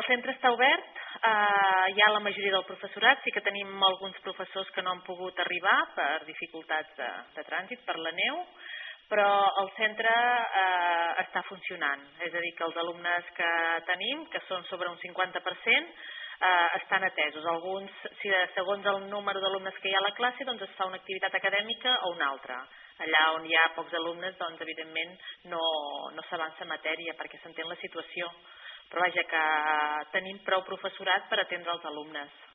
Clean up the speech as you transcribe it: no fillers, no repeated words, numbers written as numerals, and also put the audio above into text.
centre està obert, hi ha la majoria del professorat, sí que tenim alguns professors que no han pogut arribar per dificultats de trànsit, per la neu, però el centre està funcionant, és a dir, que els alumnes que tenim, que són sobre un 50%, estan atesos. Alguns, segons el número d'alumnes que hi ha a la classe, doncs es fa una activitat acadèmica o una altra. Allà on hi ha pocs alumnes, doncs evidentment no s'avança matèria perquè s'entén la situació. Però vaja, que tenim prou professorat per atendre els alumnes.